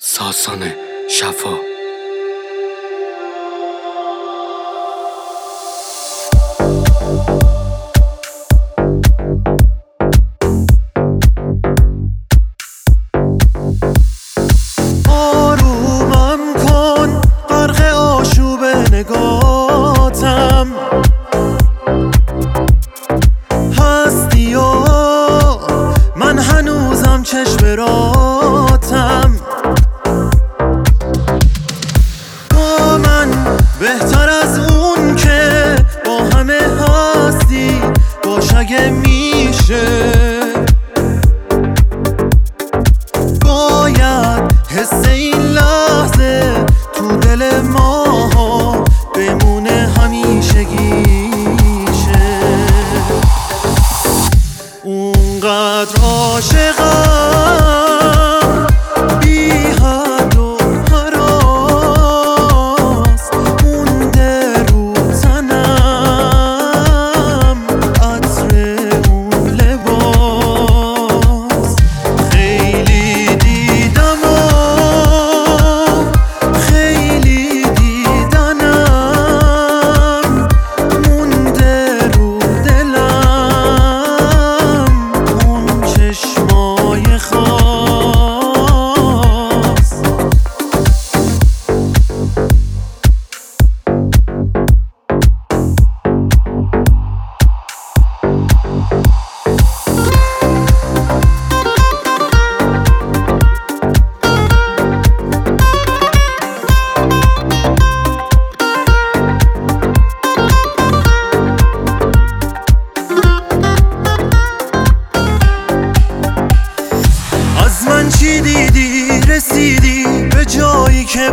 ساسان شفا. آرومم کن غرق آشوب نگاتم هستی و من هنوزم چشم راتم. با من بهتر از اون که با همه هستی باش اگه میشه. باید حس این لحظه تو دل ما بمونه همیشگیشه. اونقدر عاشقم بی حد و هراس مونده رو تنم عطر اون لباس. خیلی دیدم و خیلی دیدنم مونده رو دلم اون چشمای خاص. از من چی دیدی رسیدی به جایی که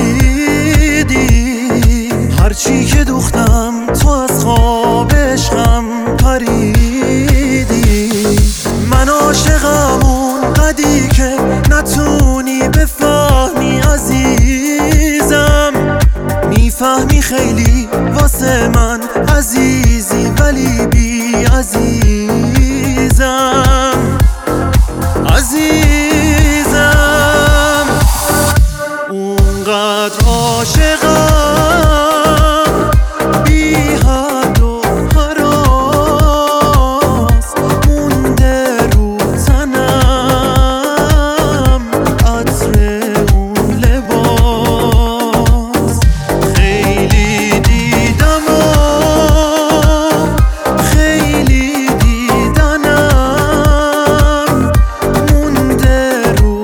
بریدی. هرچی که دوختم تو از خواب عشقم پریدی. من عاشقم اون قدی که نتونی بفهمی عزیزم. میفهمی خیلی واسه من عزیزی ولی بی عزیزم. عزیزم اونقدر عاشقم بی حد و هراس مونده رو تنم عطر اون لباس. خیلی دیدم و خیلی دیدنم مونده رو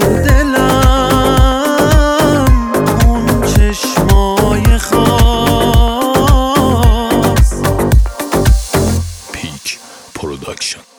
دلم اون چشمای خاص. پیک پروداکشن.